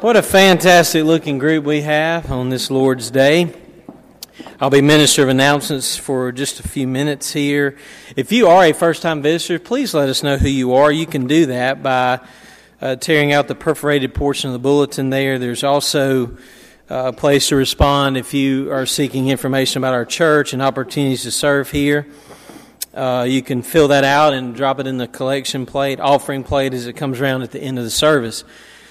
What a fantastic looking group we have on this Lord's Day. I'll be minister of announcements for just a few minutes here. If you are a first-time visitor, please let us know who you are. You can do that by tearing out the perforated portion of the bulletin there. There's also a place to respond if you are seeking information about our church and opportunities to serve here. You can fill that out and drop it in the collection plate, offering plate, as it comes around at the end of the service.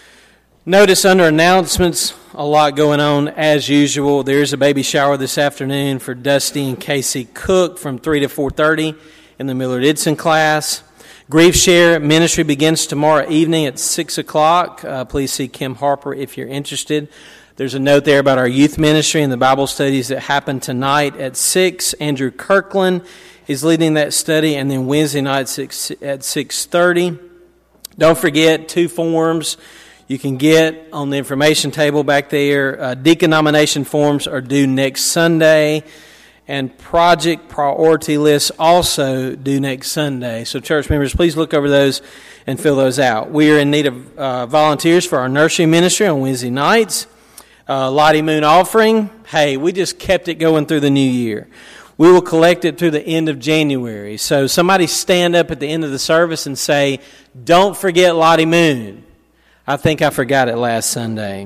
Notice under announcements, a lot going on as usual. There's a baby shower this afternoon for Dusty and Casey Cook from 3 to 4:30 in the Millard Idson class. Grief Share Ministry begins tomorrow evening at 6 o'clock. Please see Kim Harper if you're interested. There's a note there about our youth ministry and the Bible studies that happen tonight at 6. Andrew Kirkland is leading that study, and then Wednesday night at 6:30. Don't forget 2 forms you can get on the information table back there. Deacon nomination forms are due next Sunday, and project priority lists also due next Sunday. So church members, please look over those and fill those out. We are in need of volunteers for our nursery ministry on Wednesday nights. Lottie Moon offering, hey, we just kept it going through the new year. We will collect it through the end of January. So somebody stand up at the end of the service and say, don't forget Lottie Moon. I think I forgot it last Sunday.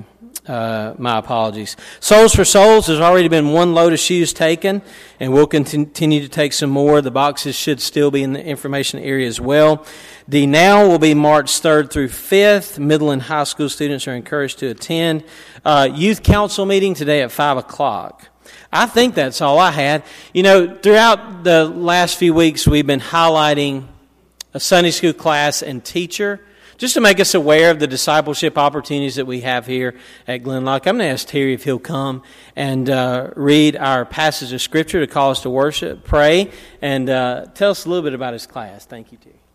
My apologies. Souls for Souls, there's already been 1 load of shoes taken, and we'll continue to take some more. The boxes should still be in the information area as well. D-Now will be March 3rd through 5th. Middle and high school students are encouraged to attend. Youth Council meeting today at 5 o'clock. I think that's all I had. You know, throughout the last few weeks, we've been highlighting a Sunday school class and teacher, just to make us aware of the discipleship opportunities that we have here at Glenlock. I'm going to ask Terry if he'll come and read our passage of Scripture to call us to worship, pray, and tell us a little bit about his class. Thank you, Terry.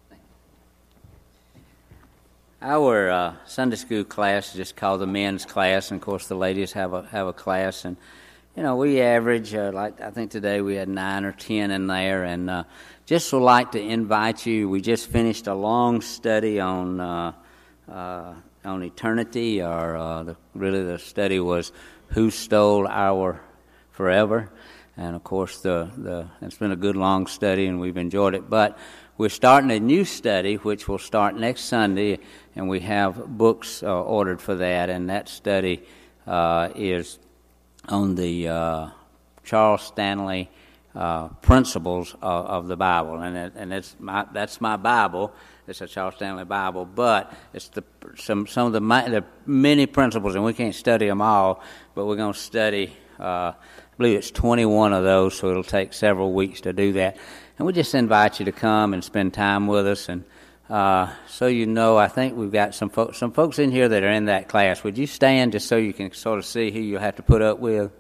Our Sunday school class is just called the men's class, and of course the ladies have a class. And you know, we average like I think today we had 9 or 10 in there, and just would like to invite you. We just finished a long study on eternity, or the study was Who Stole Our Forever, and of course it's been a good long study, and we've enjoyed it. But we're starting a new study, which will start next Sunday, and we have books ordered for that, and that study is on the Charles Stanley principles of the Bible, and that's my Bible. It's a Charles Stanley Bible, but it's some of the many principles, and we can't study them all. But we're going to study. I believe it's 21 of those, so it'll take several weeks to do that. And we just invite you to come and spend time with us. And so you know, I think we've got some folks in here that are in that class. Would you stand just so you can sort of see who you have to put up with?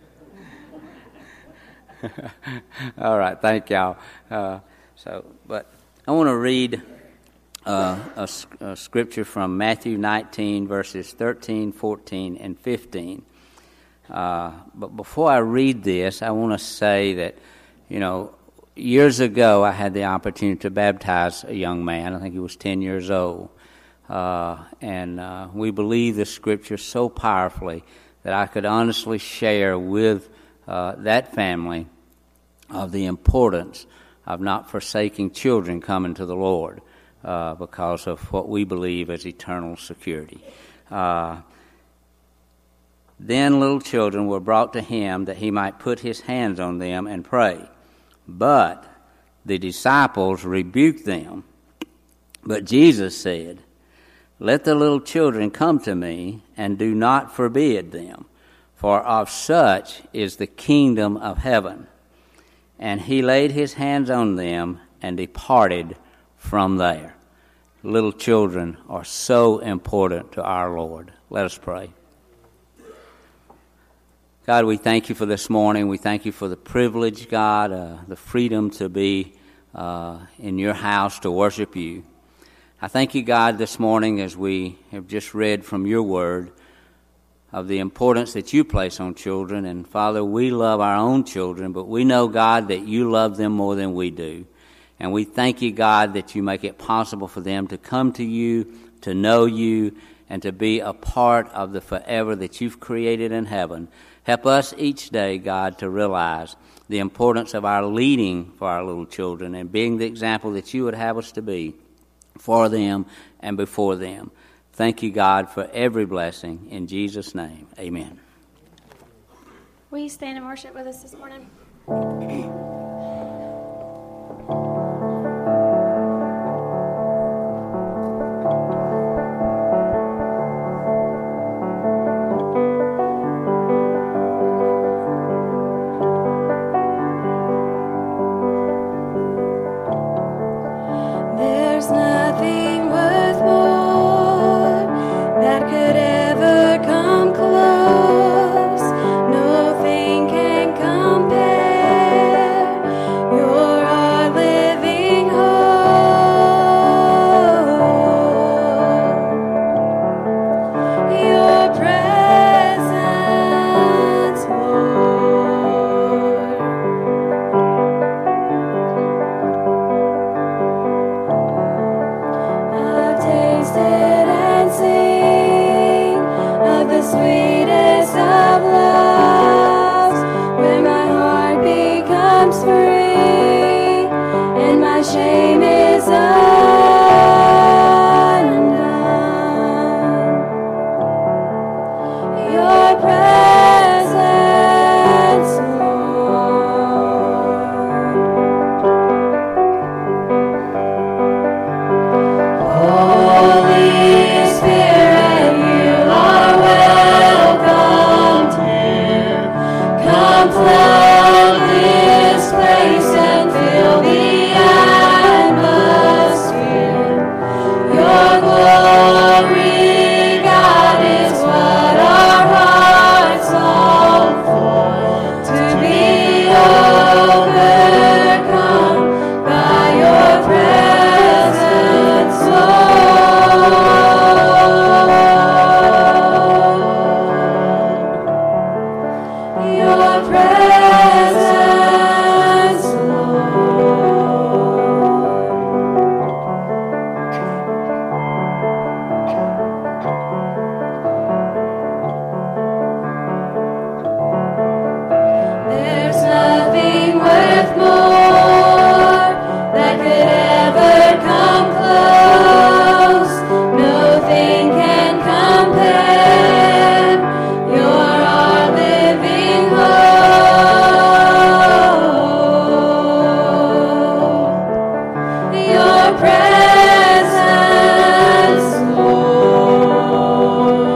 All right, thank y'all. But I want to read a scripture from Matthew 19, verses 13, 14, and 15. But before I read this, I want to say that, you know, years ago I had the opportunity to baptize a young man. I think he was 10 years old. And we believe the scripture so powerfully that I could honestly share with that family of the importance of not forsaking children coming to the Lord because of what we believe as eternal security. Then little children were brought to him that he might put his hands on them and pray. But the disciples rebuked them. But Jesus said, "Let the little children come to me, and do not forbid them, for of such is the kingdom of heaven." And he laid his hands on them and departed from there. Little children are so important to our Lord. Let us pray. God, we thank you for this morning. We thank you for the privilege, God, the freedom to be in your house to worship you. I thank you, God, this morning as we have just read from your word of the importance that you place on children. And Father, we love our own children, but we know, God, that you love them more than we do. And we thank you, God, that you make it possible for them to come to you, to know you, and to be a part of the forever that you've created in heaven. Help us each day, God, to realize the importance of our leading for our little children and being the example that you would have us to be for them and before them. Thank you, God, for every blessing. In Jesus' name, amen. Will you stand and worship with us this morning? There's nothing worth more that could ever come close. Nothing can compare. You're our living hope. Your presence, Lord. I've tasted and seen of the sweetest of loves, where my heart becomes free and my shame is undone. Your presence, Lord. Holy Spirit, you are welcomed here. Come flood this place and fill the atmosphere. Your glory, God, is what our hearts long for. To be overcome by your presence, Lord. Your presence, There's nothing worth more that could ever come close. Nothing can compare. You're our living hope. Your presence, Lord.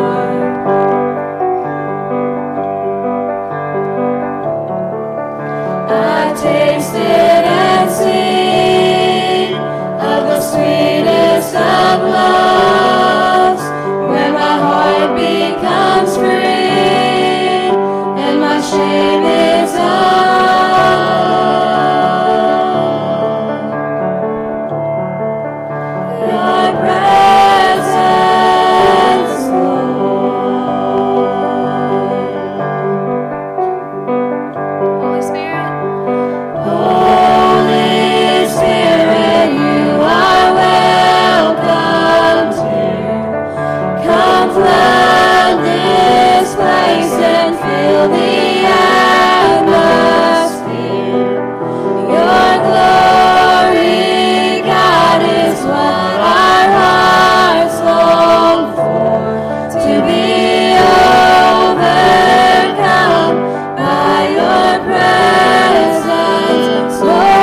I've tasted and seen of the sweetest of loves, where my heart becomes free and my shame is undone. Your presence, Lord. Holy Spirit. Holy Spirit, you are welcome here. Come flood this place and fill the atmosphere. Your glory, God, is what our hearts long for. To be overcome by your presence,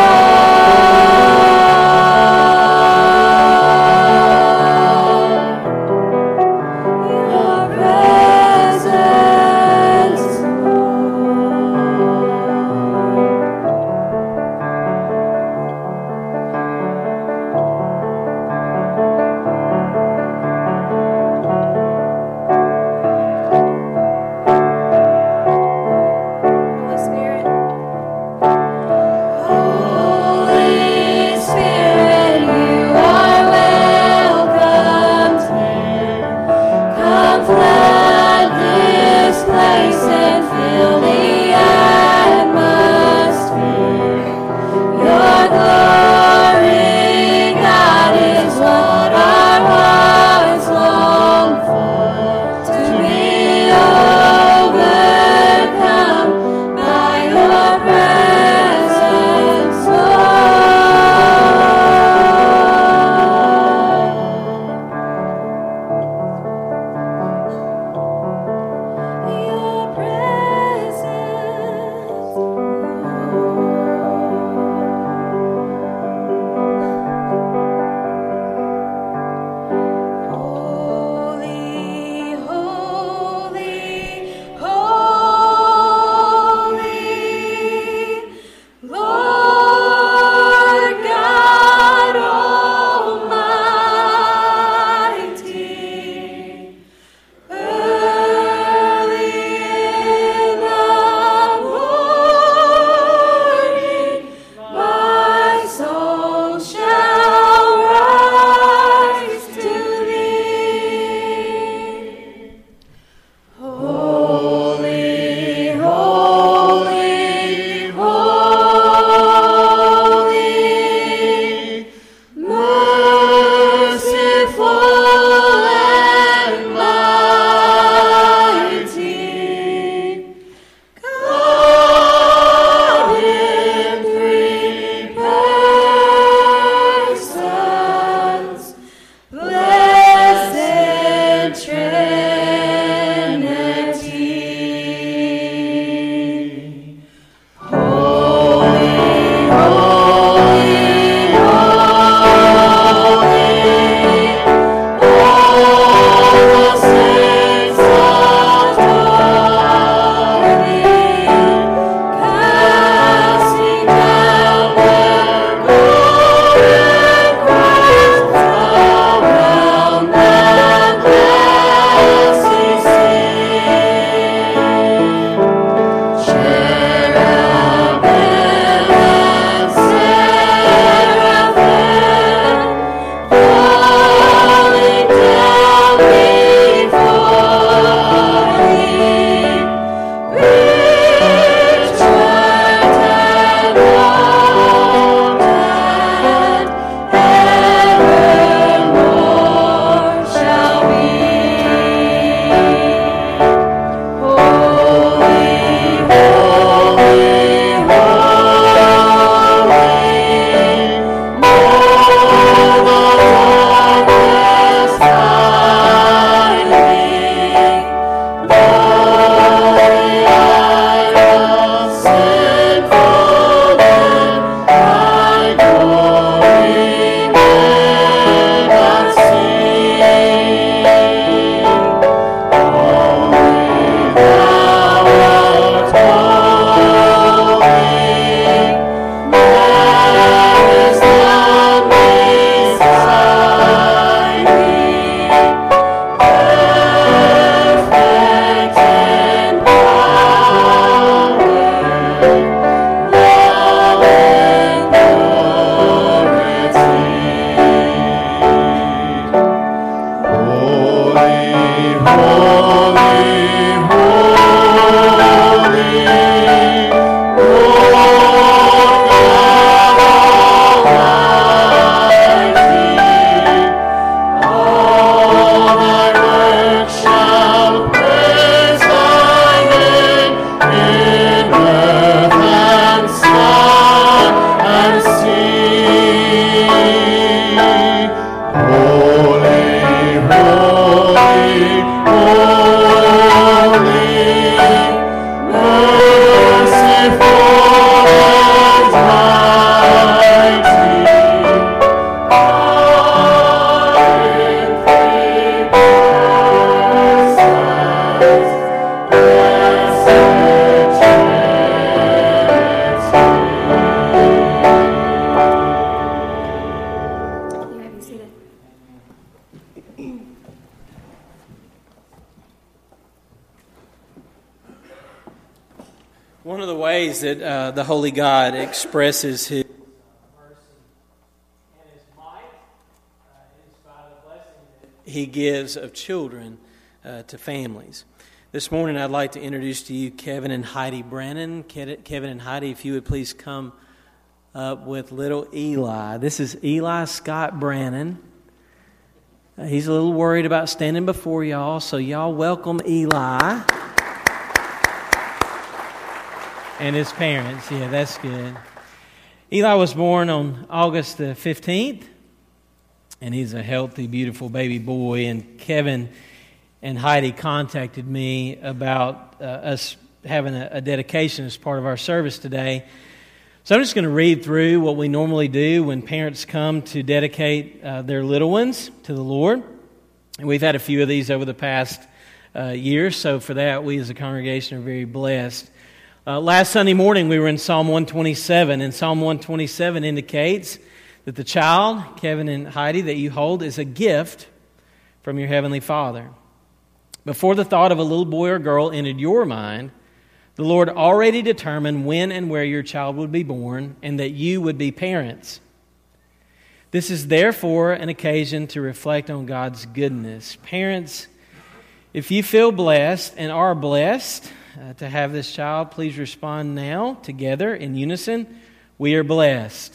Lord. Your presence, Lord. One of the ways that the Holy God expresses His mercy and His might is by the blessing that He gives of children to families. This morning I'd like to introduce to you Kevin and Heidi Brannon. Kevin and Heidi, if you would please come up with little Eli. This is Eli Scott Brannon. He's a little worried about standing before y'all, so y'all welcome Eli. And his parents. Yeah, that's good. Eli was born on August the 15th, and he's a healthy, beautiful baby boy. And Kevin and Heidi contacted me about us having a dedication as part of our service today. So I'm just going to read through what we normally do when parents come to dedicate their little ones to the Lord. And we've had a few of these over the past year, so for that, we as a congregation are very blessed. Last Sunday morning, we were in Psalm 127, and Psalm 127 indicates that the child, Kevin and Heidi, that you hold is a gift from your Heavenly Father. Before the thought of a little boy or girl entered your mind, the Lord already determined when and where your child would be born and that you would be parents. This is therefore an occasion to reflect on God's goodness. Parents, if you feel blessed and are blessed to have this child, please respond now together in unison. We are blessed.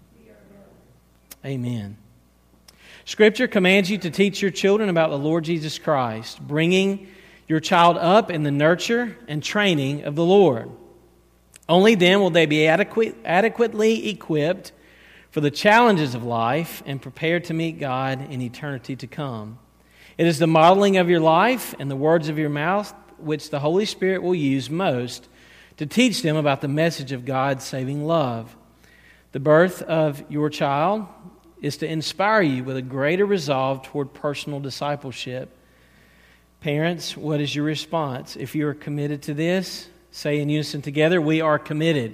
Amen. Scripture commands you to teach your children about the Lord Jesus Christ, bringing your child up in the nurture and training of the Lord. Only then will they be adequately equipped for the challenges of life and prepared to meet God in eternity to come. It is the modeling of your life and the words of your mouth which the Holy Spirit will use most to teach them about the message of God's saving love. The birth of your child is to inspire you with a greater resolve toward personal discipleship. Parents, what is your response? If you are committed to this, say in unison together, we are committed.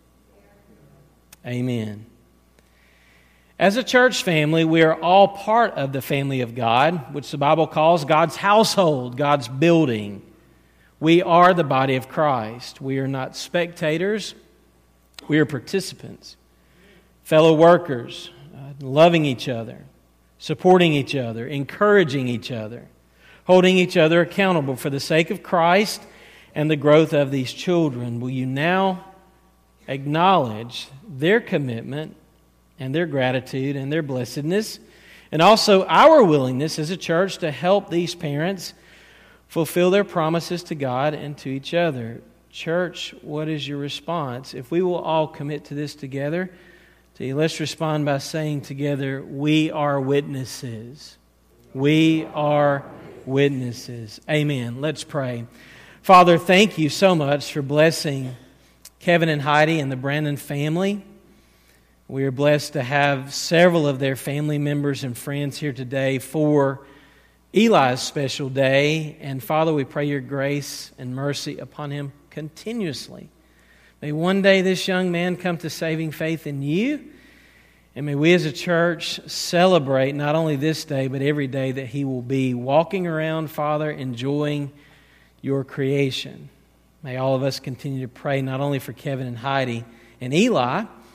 Amen. As a church family, we are all part of the family of God, which the Bible calls God's household, God's building. We are the body of Christ. We are not spectators. We are participants, fellow workers, loving each other, supporting each other, encouraging each other, holding each other accountable for the sake of Christ and the growth of these children. Will you now acknowledge their commitment and their gratitude and their blessedness, and also our willingness as a church to help these parents fulfill their promises to God and to each other? Church, what is your response? If we will all commit to this together, let's respond by saying together, we are witnesses. We are witnesses. Amen. Let's pray. Father, thank you so much for blessing Kevin and Heidi and the Brannon family. We are blessed to have several of their family members and friends here today for Eli's special day. And Father, we pray your grace and mercy upon him continuously. May one day this young man come to saving faith in you. And may we as a church celebrate not only this day, but every day that he will be walking around, Father, enjoying your creation. May all of us continue to pray not only for Kevin and Heidi and Eli,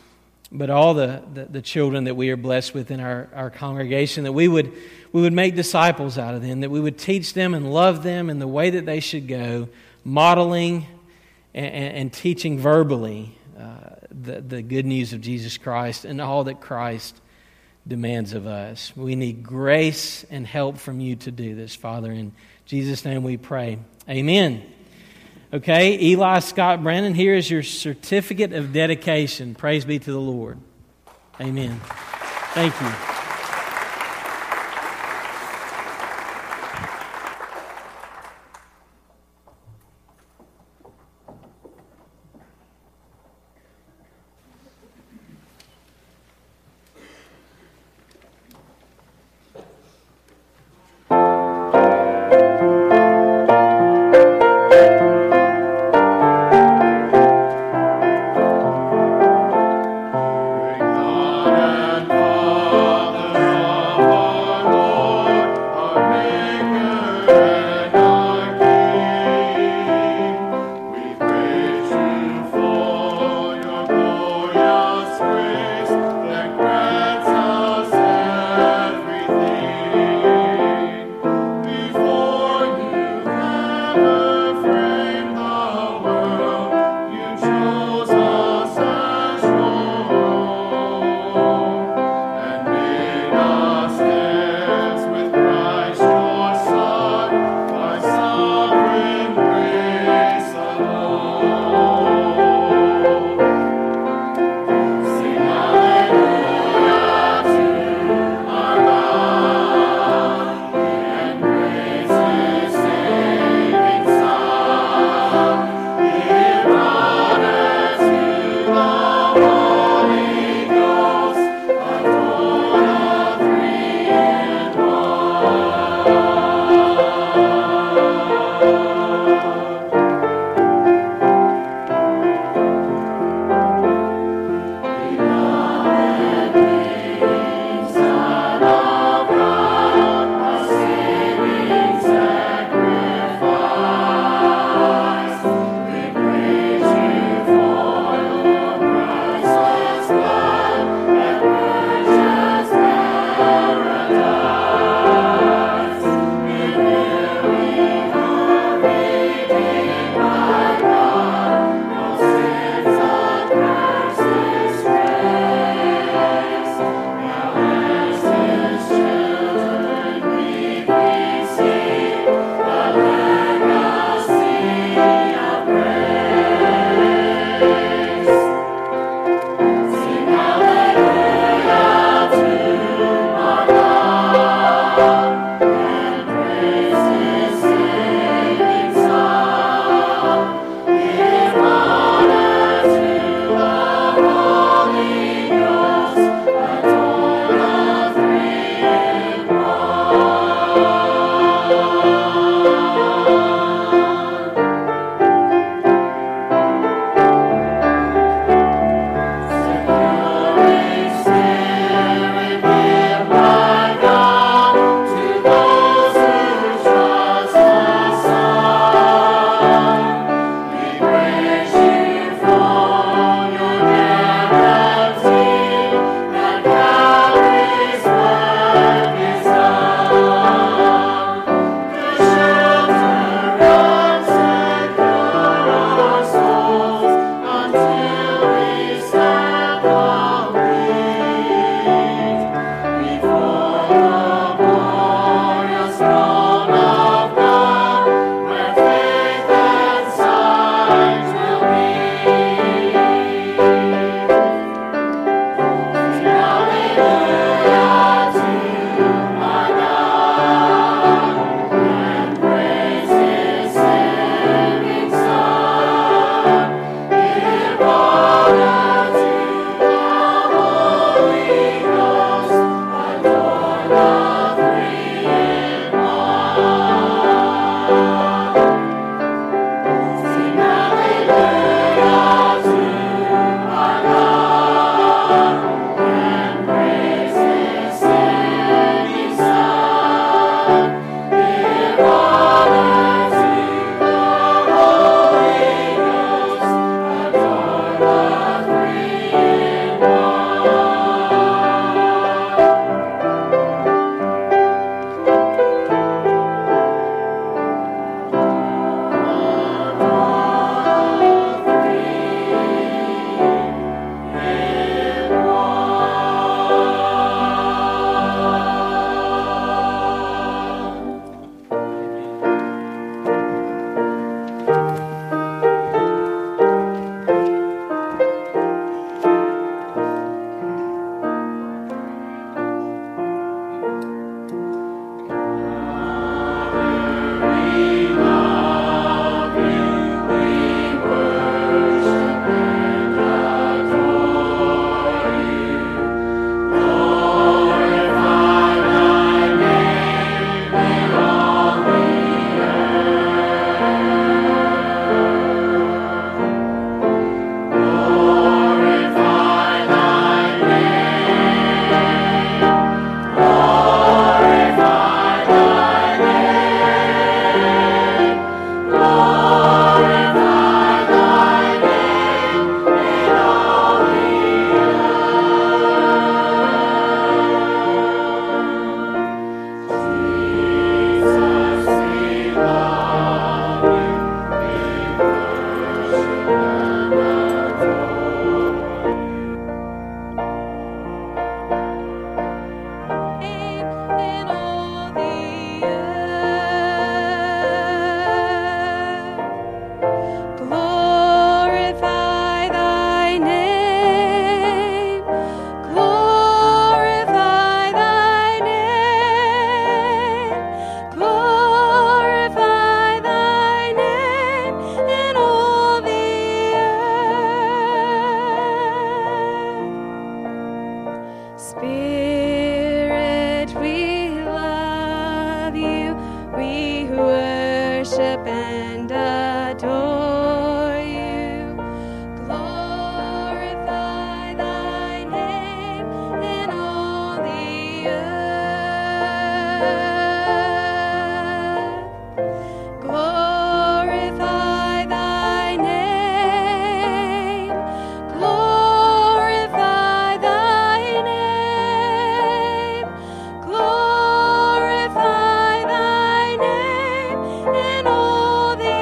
but all the children that we are blessed with in our congregation, that we would make disciples out of them, that we would teach them and love them in the way that they should go, modeling and teaching verbally the good news of Jesus Christ and all that Christ demands of us. We need grace and help from you to do this, Father. In Jesus' name we pray. Amen. Okay, Eli Scott Brandon, here is your certificate of dedication. Praise be to the Lord. Amen. Thank you. Bring on and worship and adore you. Glorify thy name in all the earth. Glorify thy name. Glorify thy name. Glorify thy name in all the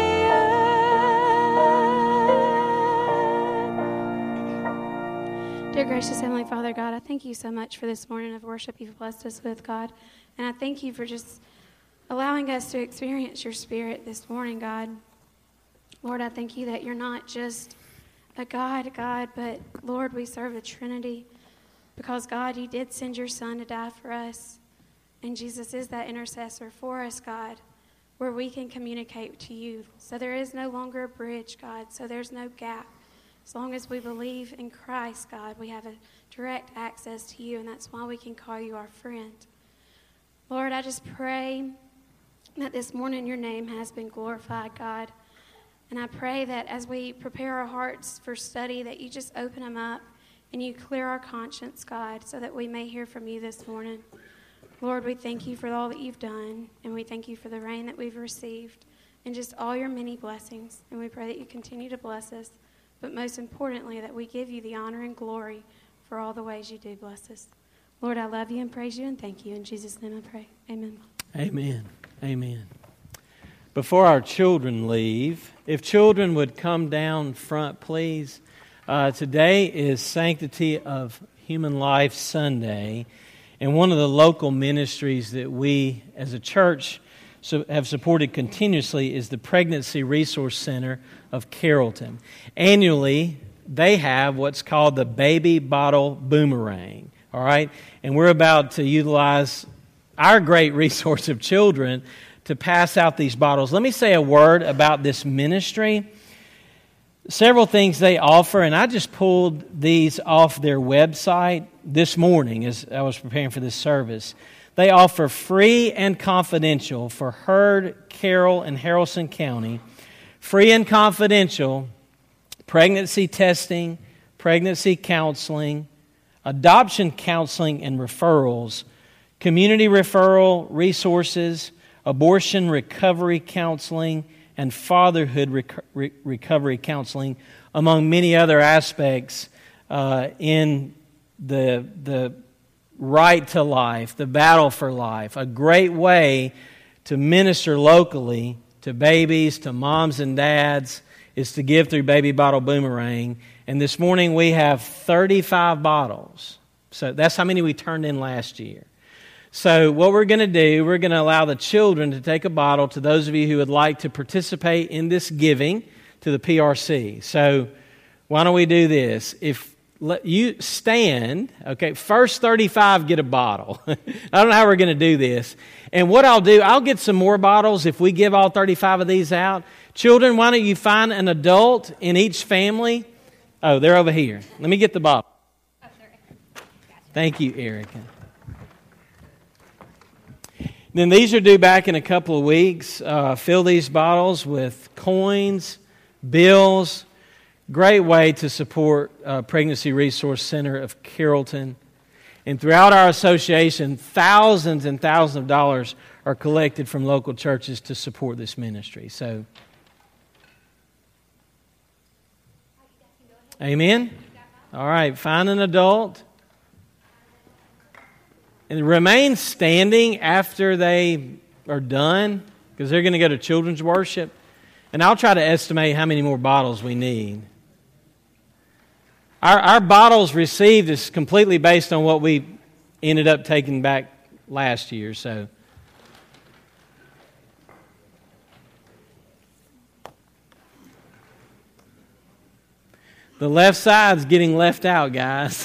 earth. Dear gracious Heavenly Father, God, I thank you so much for this morning of worship you've blessed us with, God. And I thank you for just allowing us to experience your Spirit this morning, God. Lord, I thank you that you're not just a God, but Lord, we serve a Trinity because, God, you did send your Son to die for us. And Jesus is that intercessor for us, God, where we can communicate to you. So there is no longer a bridge, God, so there's no gap. As long as we believe in Christ, God, we have a direct access to you, and that's why we can call you our friend. Lord, I just pray that this morning your name has been glorified, God. And I pray that as we prepare our hearts for study, that you just open them up and you clear our conscience, God, so that we may hear from you this morning. Lord, we thank you for all that you've done, and we thank you for the rain that we've received and just all your many blessings. And we pray that you continue to bless us, but most importantly, that we give you the honor and glory for all the ways you do bless us. Lord, I love you and praise you and thank you. In Jesus' name I pray. Amen. Amen. Amen. Before our children leave, if children would come down front, please. Today is Sanctity of Human Life Sunday, and one of the local ministries that we as a church have supported continuously is the Pregnancy Resource Center of Carrollton. Annually, they have what's called the Baby Bottle Boomerang, all right? And we're about to utilize our great resource of children to pass out these bottles. Let me say a word about this ministry. Several things they offer, and I just pulled these off their website this morning as I was preparing for this service. They offer free and confidential for Heard, Carroll, and Haralson County, free and confidential pregnancy testing, pregnancy counseling, adoption counseling and referrals, community referral resources, abortion recovery counseling, and fatherhood recovery counseling, among many other aspects in the right to life, the battle for life. A great way to minister locally to babies, to moms and dads, is to give through Baby Bottle Boomerang. And this morning we have 35 bottles. So that's how many we turned in last year. So what we're going to do, we're going to allow the children to take a bottle to those of you who would like to participate in this giving to the PRC. So why don't we do this? If you stand, okay, first 35 get a bottle. I don't know how we're going to do this. And what I'll do, I'll get some more bottles if we give all 35 of these out. Children, why don't you find an adult in each family? Oh, they're over here. Let me get the bottle. Oh, sorry. Thank you, Erica. Then these are due back in a couple of weeks. Fill these bottles with coins, bills. Great way to support Pregnancy Resource Center of Carrollton. And throughout our association, thousands and thousands of dollars are collected from local churches to support this ministry. So, amen? All right, find an adult. And remain standing after they are done, because they're going to go to children's worship. And I'll try to estimate how many more bottles we need. Our bottles received is completely based on what we ended up taking back last year. So, the left side's getting left out, guys.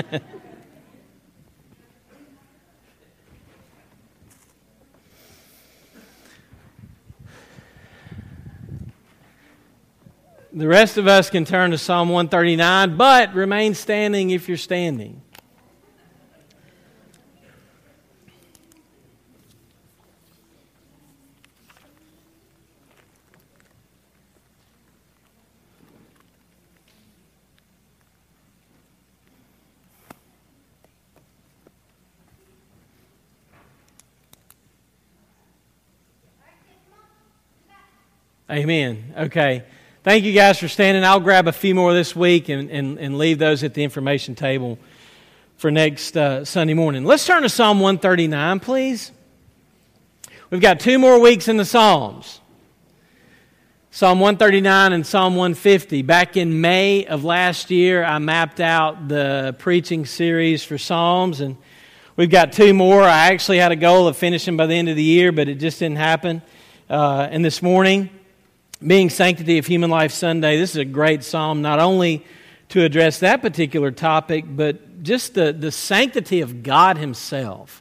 The rest of us can turn to Psalm 139, but remain standing if you're standing. Amen. Okay. Thank you guys for standing. I'll grab a few more this week and leave those at the information table for next Sunday morning. Let's turn to Psalm 139, please. We've got 2 more weeks in the Psalms. Psalm 139 and Psalm 150. Back in May of last year, I mapped out the preaching series for Psalms, and we've got 2 more. I actually had a goal of finishing by the end of the year, but it just didn't happen. And this morning, being Sanctity of Human Life Sunday, this is a great psalm, not only to address that particular topic, but just the sanctity of God Himself,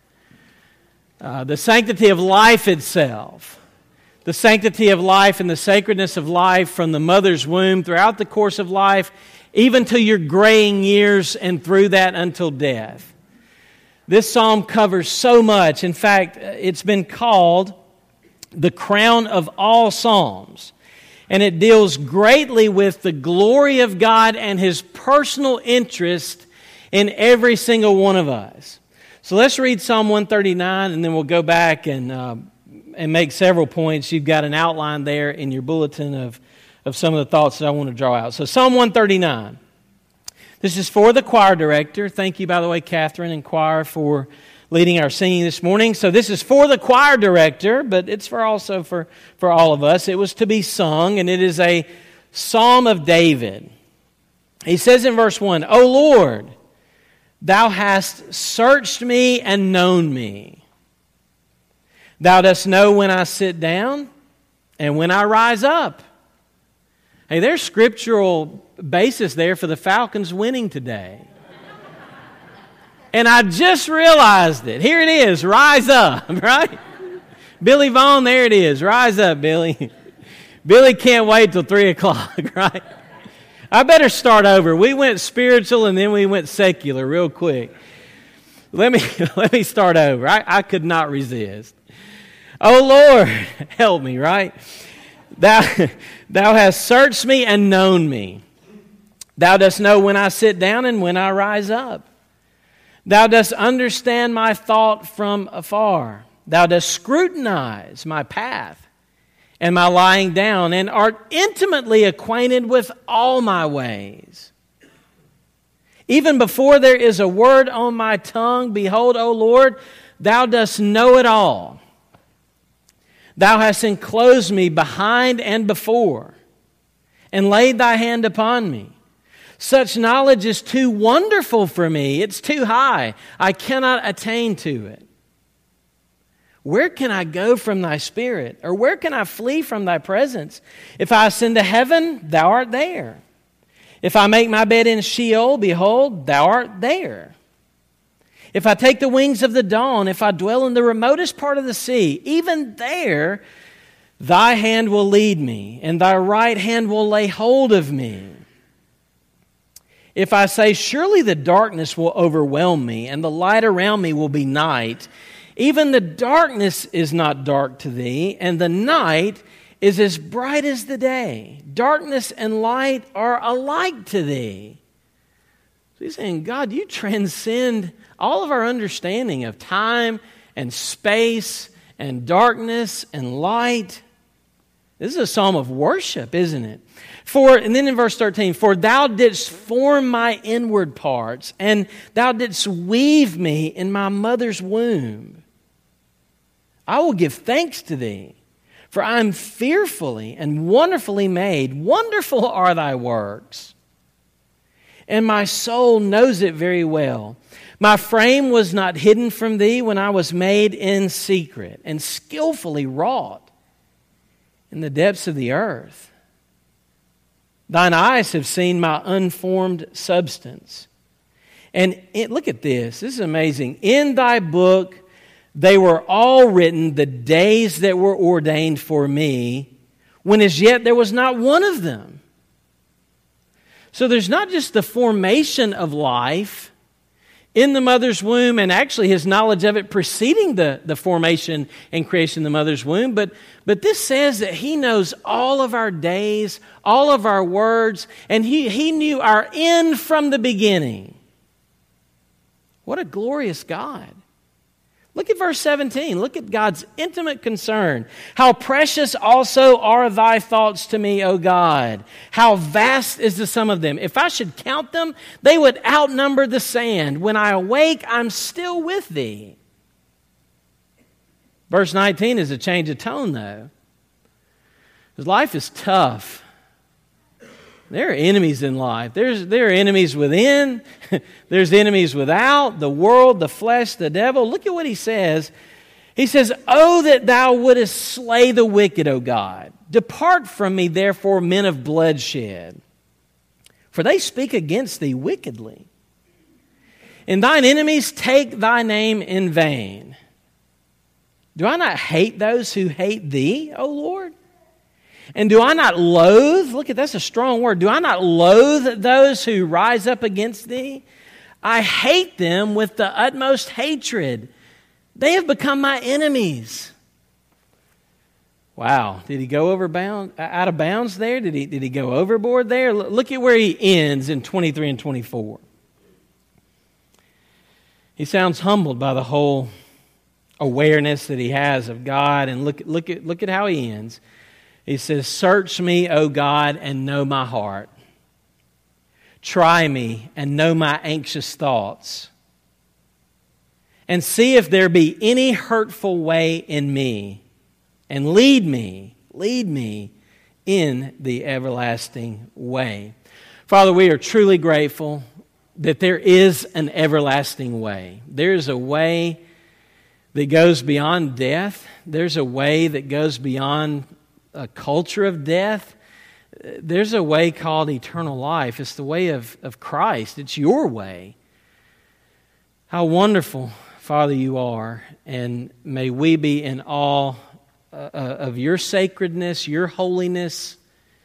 the sanctity of life itself, the sanctity of life and the sacredness of life from the mother's womb throughout the course of life, even to your graying years and through that until death. This psalm covers so much. In fact, it's been called the crown of all psalms. And it deals greatly with the glory of God and His personal interest in every single one of us. So let's read Psalm 139, and then we'll go back and make several points. You've got an outline there in your bulletin of some of the thoughts that I want to draw out. So Psalm 139. This is for the choir director. Thank you, by the way, Catherine and choir, for leading our singing this morning. So this is for the choir director, but it's also for all of us. It was to be sung, and it is a Psalm of David. He says in verse 1, O Lord, Thou hast searched me and known me. Thou dost know when I sit down and when I rise up. Hey, there's scriptural basis there for the Falcons winning today. And I just realized it. Here it is, rise up, right? Billy Vaughn, there it is. Rise up, Billy. Billy can't wait till 3 o'clock, right? I better start over. We went spiritual and then we went secular real quick. Let me start over. I could not resist. Oh Lord, help me, right? Thou hast searched me and known me. Thou dost know when I sit down and when I rise up. Thou dost understand my thought from afar. Thou dost scrutinize my path and my lying down, and art intimately acquainted with all my ways. Even before there is a word on my tongue, behold, O Lord, Thou dost know it all. Thou hast enclosed me behind and before, and laid Thy hand upon me. Such knowledge is too wonderful for me. It's too high. I cannot attain to it. Where can I go from Thy Spirit? Or where can I flee from Thy presence? If I ascend to heaven, Thou art there. If I make my bed in Sheol, behold, Thou art there. If I take the wings of the dawn, if I dwell in the remotest part of the sea, even there Thy hand will lead me, and Thy right hand will lay hold of me. If I say, surely the darkness will overwhelm me, and the light around me will be night, even the darkness is not dark to Thee, and the night is as bright as the day. Darkness and light are alike to Thee. So he's saying, God, You transcend all of our understanding of time and space and darkness and light. This is a psalm of worship, isn't it? And then in verse 13, for Thou didst form my inward parts, and Thou didst weave me in my mother's womb. I will give thanks to Thee, for I am fearfully and wonderfully made. Wonderful are Thy works, and my soul knows it very well. My frame was not hidden from Thee when I was made in secret, and skillfully wrought in the depths of the earth. Thine eyes have seen my unformed substance. And look at this. This is amazing. In Thy book, they were all written, the days that were ordained for me, when as yet there was not one of them. So there's not just the formation of life in the mother's womb, and actually His knowledge of it preceding the formation and creation of the mother's womb. But this says that He knows all of our days, all of our words, and He knew our end from the beginning. What a glorious God. Look at verse 17. Look at God's intimate concern. How precious also are thy thoughts to me, O God. How vast is the sum of them. If I should count them, they would outnumber the sand. When I awake, I'm still with thee. Verse 19 is a change of tone, though. Because life is tough. There are enemies in life. There are enemies within. There's enemies without. The world, the flesh, the devil. Look at what he says. He says, "Oh, that thou wouldest slay the wicked, O God. Depart from me, therefore, men of bloodshed. For they speak against thee wickedly. And thine enemies take thy name in vain. Do I not hate those who hate thee, O Lord? And do I not loathe," look at that's a strong word, "do I not loathe those who rise up against thee? I hate them with the utmost hatred. They have become my enemies." Wow, did he go out of bounds there? Did he go overboard there? Look at where he ends in 23 and 24. He sounds humbled by the whole awareness that he has of God, and look at how he ends. He says, "Search me, O God, and know my heart. Try me and know my anxious thoughts. And see if there be any hurtful way in me. And lead me in the everlasting way." Father, we are truly grateful that there is an everlasting way. There is a way that goes beyond death. There's a way that goes beyond a culture of death. There's a way called eternal life. It's the way of Christ. It's your way. How wonderful, Father, you are. And may we be in awe of your sacredness, your holiness,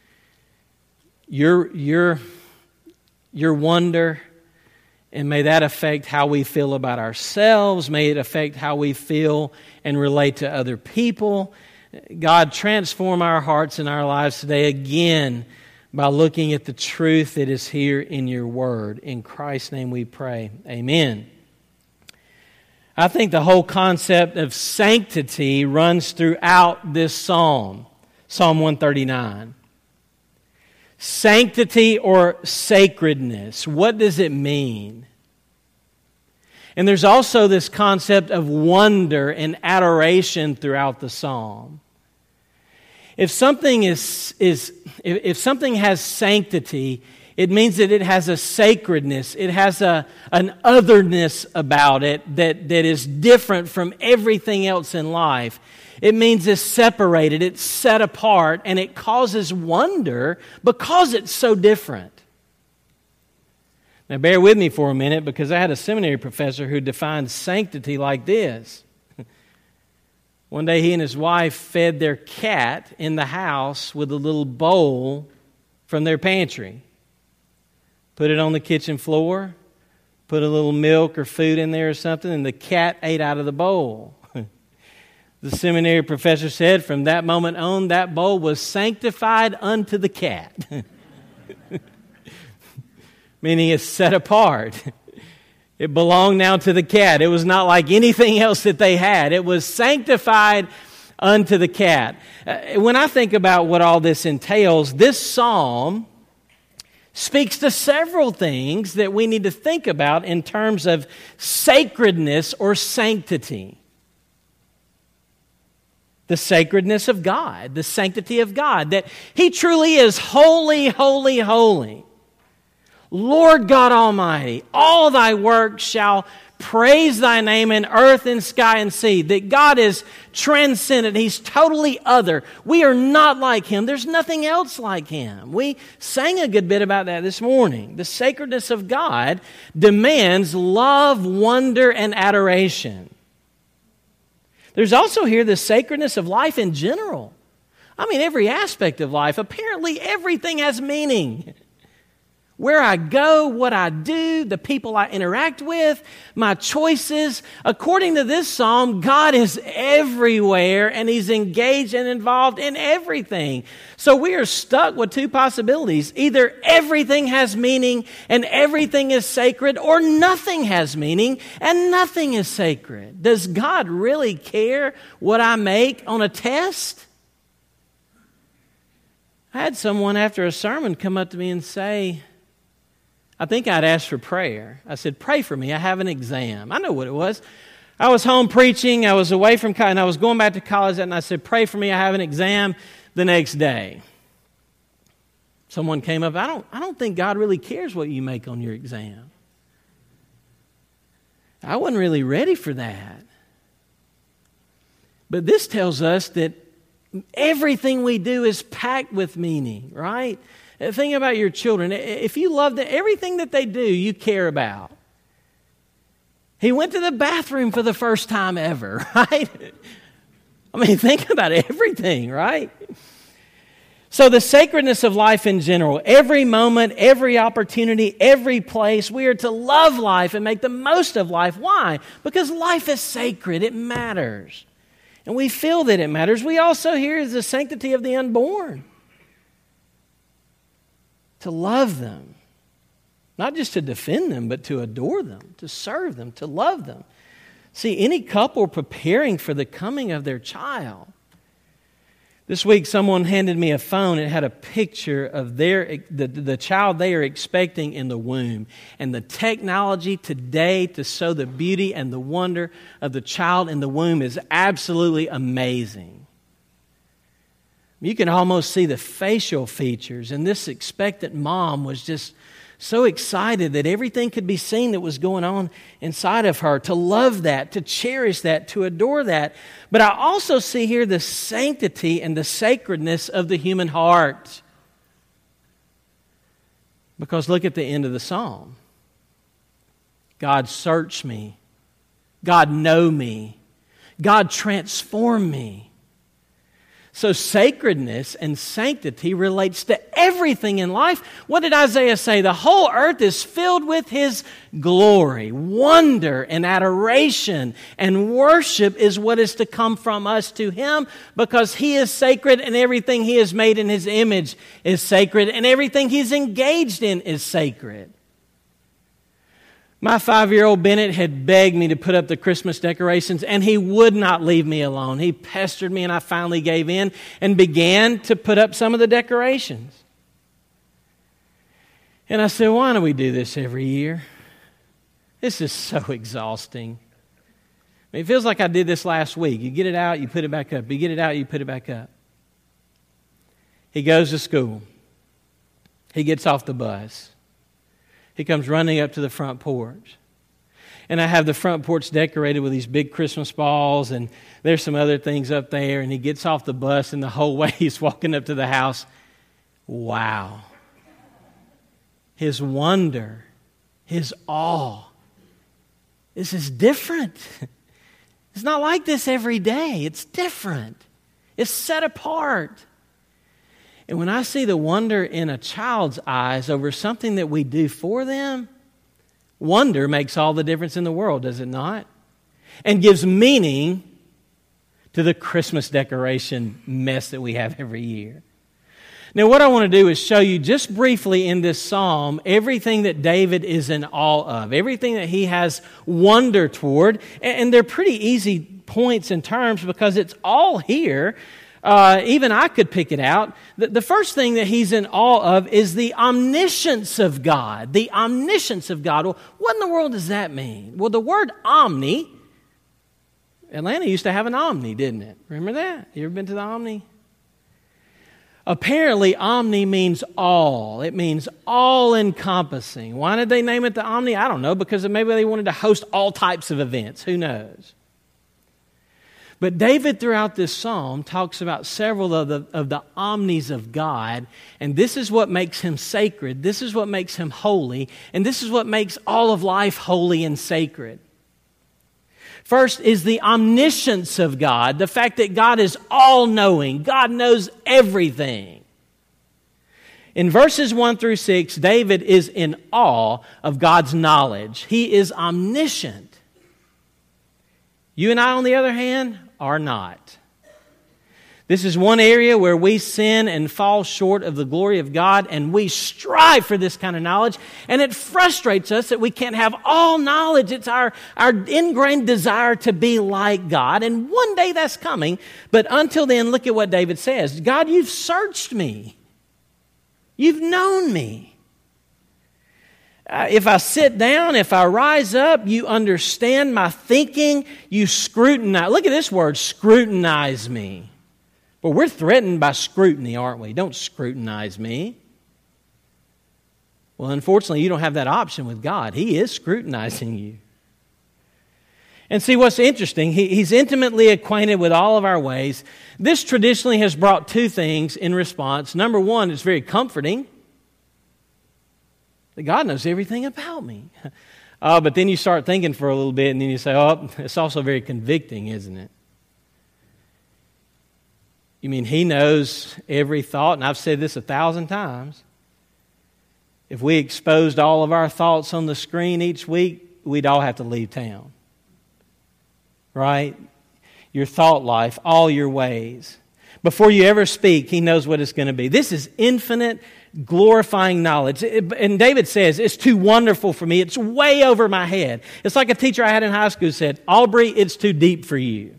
your wonder. And may that affect how we feel about ourselves. May it affect how we feel and relate to other people. God, transform our hearts and our lives today again by looking at the truth that is here in your word. In Christ's name we pray. Amen. I think the whole concept of sanctity runs throughout this psalm, Psalm 139. Sanctity or sacredness, what does it mean? And there's also this concept of wonder and adoration throughout the psalm. If something if something has sanctity, it means that it has a sacredness. It has an otherness about it that is different from everything else in life. It means it's separated, it's set apart, and it causes wonder because it's so different. Now bear with me for a minute, because I had a seminary professor who defined sanctity like this. One day he and his wife fed their cat in the house with a little bowl from their pantry. Put it on the kitchen floor, put a little milk or food in there or something, and the cat ate out of the bowl. The seminary professor said from that moment on, that bowl was sanctified unto the cat. Meaning it's set apart. It belonged now to the cat. It was not like anything else that they had. It was sanctified unto the cat. When I think about what all this entails, this psalm speaks to several things that we need to think about in terms of sacredness or sanctity. The sacredness of God, the sanctity of God, that He truly is holy, holy, holy. Lord God Almighty, all thy works shall praise thy name in earth and sky and sea. That God is transcendent. He's totally other. We are not like Him. There's nothing else like Him. We sang a good bit about that this morning. The sacredness of God demands love, wonder, and adoration. There's also here the sacredness of life in general. I mean, every aspect of life. Apparently, everything has meaning. where I go, what I do, the people I interact with, my choices. According to this psalm, God is everywhere and He's engaged and involved in everything. So we are stuck with two possibilities. Either everything has meaning and everything is sacred, or nothing has meaning and nothing is sacred. Does God really care what I make on a test? I had someone after a sermon come up to me and say, I think I'd asked for prayer. I said, pray for me, I have an exam. I know what it was. I was home preaching, I was away from college, and I was going back to college, and I said, pray for me, I have an exam the next day. Someone came up, I don't think God really cares what you make on your exam. I wasn't really ready for that. But this tells us that everything we do is packed with meaning, right? Think about your children. If you love them, everything that they do, you care about. He went to the bathroom for the first time ever, right? I mean, think about everything, right? So the sacredness of life in general, every moment, every opportunity, every place, we are to love life and make the most of life. Why? Because life is sacred. It matters. And we feel that it matters. We also hear the sanctity of the unborn. To love them. Not just to defend them, but to adore them, to serve them, to love them. See, any couple preparing for the coming of their child. This week, someone handed me a phone. It had a picture of the child they are expecting in the womb. And the technology today to show the beauty and the wonder of the child in the womb is absolutely amazing. You can almost see the facial features. And this expectant mom was just so excited that everything could be seen that was going on inside of her, to love that, to cherish that, to adore that. But I also see here the sanctity and the sacredness of the human heart. Because look at the end of the psalm. God, search me. God, know me. God, transform me. So sacredness and sanctity relates to everything in life. What did Isaiah say? The whole earth is filled with His glory. Wonder and adoration and worship is what is to come from us to Him, because He is sacred and everything He has made in His image is sacred and everything He's engaged in is sacred. My 5-year-old Bennett had begged me to put up the Christmas decorations, and he would not leave me alone. He pestered me, and I finally gave in and began to put up some of the decorations. And I said, why do we do this every year? This is so exhausting. I mean, it feels like I did this last week. You get it out, you put it back up. You get it out, you put it back up. He goes to school. He gets off the bus. He comes running up to the front porch. And I have the front porch decorated with these big Christmas balls, and there's some other things up there. And he gets off the bus, and the whole way he's walking up to the house, wow. His wonder, his awe. This is different. It's not like this every day. It's different. It's set apart. And when I see the wonder in a child's eyes over something that we do for them, wonder makes all the difference in the world, does it not? And gives meaning to the Christmas decoration mess that we have every year. Now, what I want to do is show you just briefly in this psalm everything that David is in awe of, everything that he has wonder toward. And they're pretty easy points and terms because it's all here. Even I could pick it out. The first thing that he's in awe of is the omniscience of God. The omniscience of God. Well, what in the world does that mean? Well, the word omni, Atlanta used to have an Omni, didn't it? Remember that? You ever been to the Omni? Apparently, omni means all. It means all-encompassing. Why did they name it the Omni? I don't know, because maybe they wanted to host all types of events. Who knows? But David, throughout this psalm, talks about several of the omnis of God, and this is what makes Him sacred, this is what makes Him holy, and this is what makes all of life holy and sacred. First is the omniscience of God, the fact that God is all-knowing. God knows everything. In verses 1 through 6, David is in awe of God's knowledge. He is omniscient. You and I, on the other hand, are not. This is one area where we sin and fall short of the glory of God, and we strive for this kind of knowledge, and it frustrates us that we can't have all knowledge. It's our ingrained desire to be like God, and one day that's coming, but until then, look at what David says. God, you've searched me. You've known me. If I sit down, if I rise up, you understand my thinking, you scrutinize. Look at this word, scrutinize me. Well, we're threatened by scrutiny, aren't we? Don't scrutinize me. Well, unfortunately, you don't have that option with God. He is scrutinizing you. And see, what's interesting, He's intimately acquainted with all of our ways. This traditionally has brought two things in response. Number one, it's very comforting that God knows everything about me. But then you start thinking for a little bit, and then you say, oh, it's also very convicting, isn't it? You mean He knows every thought? And I've said this 1,000 times. If we exposed all of our thoughts on the screen each week, we'd all have to leave town. Right? Your thought life, all your ways. Before you ever speak, He knows what it's going to be. This is infinite, glorifying knowledge. And David says, it's too wonderful for me. It's way over my head. It's like a teacher I had in high school said, Aubrey, it's too deep for you.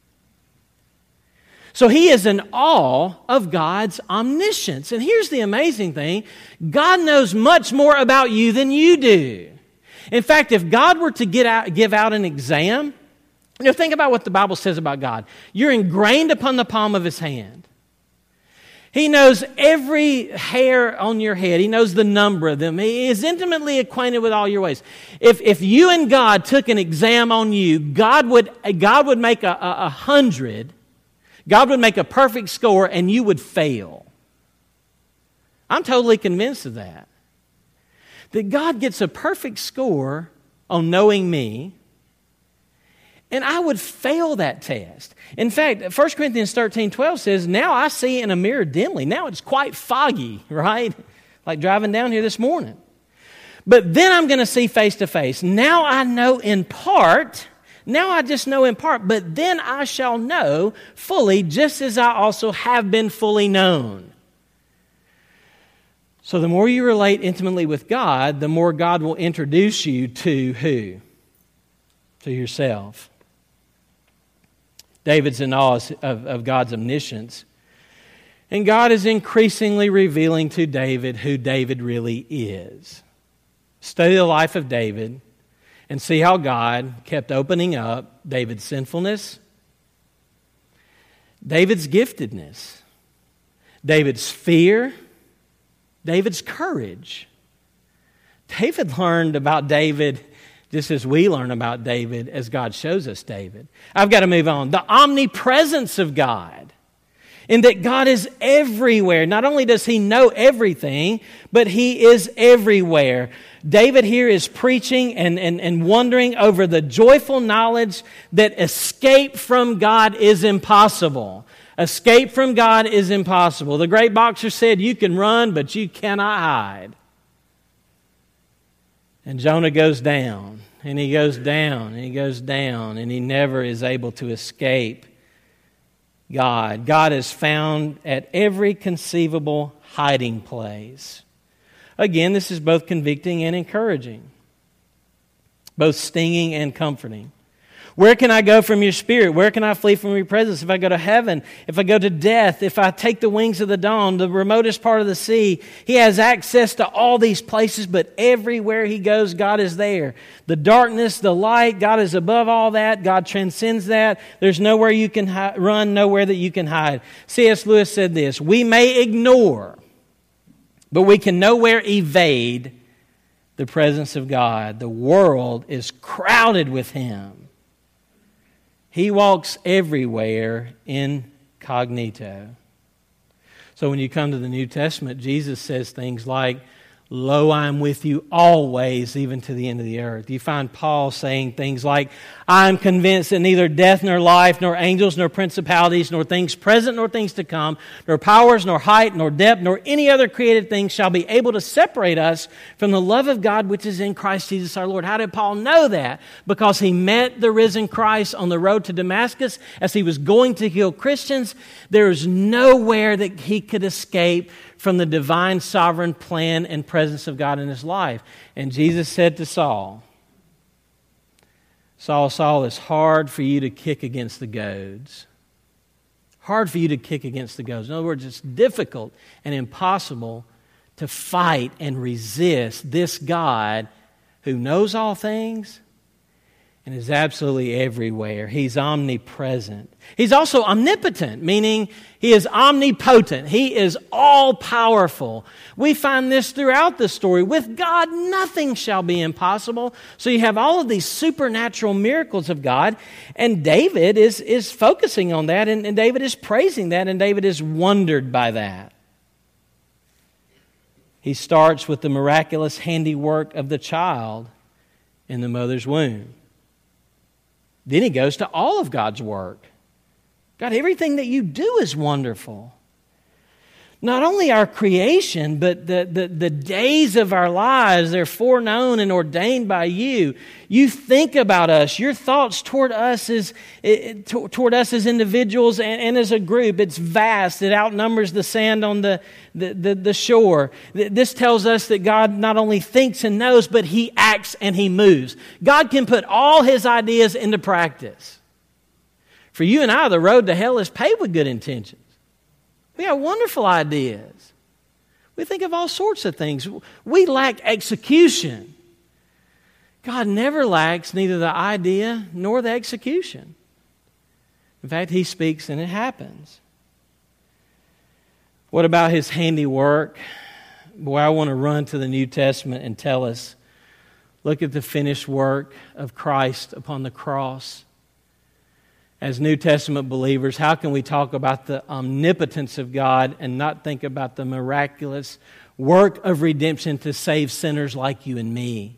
So he is in awe of God's omniscience. And here's the amazing thing. God knows much more about you than you do. In fact, if God were to give out an exam, think about what the Bible says about God. You're ingrained upon the palm of His hand. He knows every hair on your head. He knows the number of them. He is intimately acquainted with all your ways. If you and God took an exam on you, God would make 100. God would make a perfect score and you would fail. I'm totally convinced of that. That God gets a perfect score on knowing me, and I would fail that test. In fact, 1 Corinthians 13:12 says, now I see in a mirror dimly. Now it's quite foggy, right? Like driving down here this morning. But then I'm going to see face to face. Now I know in part. Now I just know in part, but then I shall know fully, just as I also have been fully known. So the more you relate intimately with God, the more God will introduce you to who? To yourself. David's in awe of God's omniscience. And God is increasingly revealing to David who David really is. Study the life of David and see how God kept opening up David's sinfulness, David's giftedness, David's fear, David's courage. David learned about David just as we learn about David as God shows us David. I've got to move on. The omnipresence of God. In that God is everywhere. Not only does He know everything, but He is everywhere. David here is preaching and wondering over the joyful knowledge that escape from God is impossible. Escape from God is impossible. The great boxer said, you can run, but you cannot hide. And Jonah goes down, and he goes down, and he goes down, and he never is able to escape God. God is found at every conceivable hiding place. Again, this is both convicting and encouraging, both stinging and comforting. Where can I go from your spirit? Where can I flee from your presence? If I go to heaven, if I go to death, if I take the wings of the dawn, the remotest part of the sea, He has access to all these places, but everywhere He goes, God is there. The darkness, the light, God is above all that. God transcends that. There's nowhere you can run, nowhere that you can hide. C.S. Lewis said this, we may ignore, but we can nowhere evade the presence of God. The world is crowded with Him. He walks everywhere incognito. So when you come to the New Testament, Jesus says things like, Lo, I am with you always, even to the end of the earth. You find Paul saying things like, I am convinced that neither death nor life, nor angels, nor principalities, nor things present, nor things to come, nor powers, nor height, nor depth, nor any other created thing shall be able to separate us from the love of God which is in Christ Jesus our Lord. How did Paul know that? Because he met the risen Christ on the road to Damascus as he was going to kill Christians. There is nowhere that he could escape from the divine sovereign plan and presence of God in his life. And Jesus said to Saul, Saul, it's hard for you to kick against the goads. Hard for you to kick against the goads. In other words, it's difficult and impossible to fight and resist this God who knows all things and is absolutely everywhere. He's omnipresent. He's also omnipotent, meaning He is omnipotent. He is all-powerful. We find this throughout the story. With God, nothing shall be impossible. So you have all of these supernatural miracles of God, and David is focusing on that, and David is praising that, and David is wondered by that. He starts with the miraculous handiwork of the child in the mother's womb. Then he goes to all of God's work. God, everything that you do is wonderful. Not only our creation, but the days of our lives, they're foreknown and ordained by you. You think about us. Your thoughts toward us as individuals and as a group, it's vast. It outnumbers the sand on the shore. This tells us that God not only thinks and knows, but He acts and He moves. God can put all His ideas into practice. For you and I, the road to hell is paved with good intentions. We have wonderful ideas. We think of all sorts of things. We lack execution. God never lacks neither the idea nor the execution. In fact, He speaks and it happens. What about His handiwork? Boy, I want to run to the New Testament and tell us, look at the finished work of Christ upon the cross. As New Testament believers, how can we talk about the omnipotence of God and not think about the miraculous work of redemption to save sinners like you and me?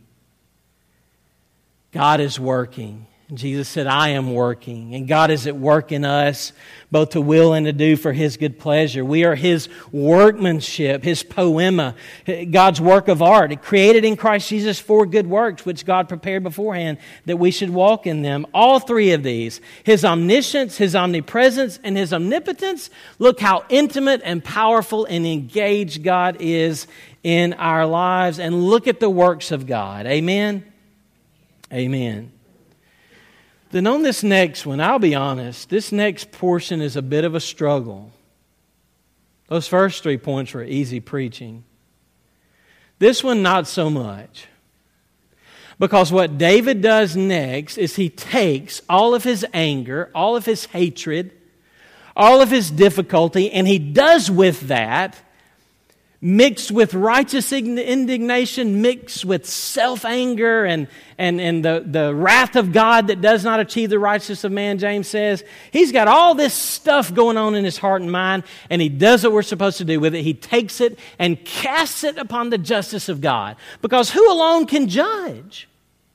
God is working. Jesus said, I am working. And God is at work in us, both to will and to do for His good pleasure. We are His workmanship, His poema, God's work of art, created in Christ Jesus for good works, which God prepared beforehand that we should walk in them. All three of these, His omniscience, His omnipresence, and His omnipotence. Look how intimate and powerful and engaged God is in our lives. And look at the works of God. Amen? Amen. Then on this next one, I'll be honest, this next portion is a bit of a struggle. Those first 3 points were easy preaching. This one, not so much. Because what David does next is he takes all of his anger, all of his hatred, all of his difficulty, and he does with that, mixed with righteous indignation, mixed with self-anger and the wrath of God that does not achieve the righteousness of man, James says. He's got all this stuff going on in his heart and mind, and he does what we're supposed to do with it. He takes it and casts it upon the justice of God. Because who alone can judge?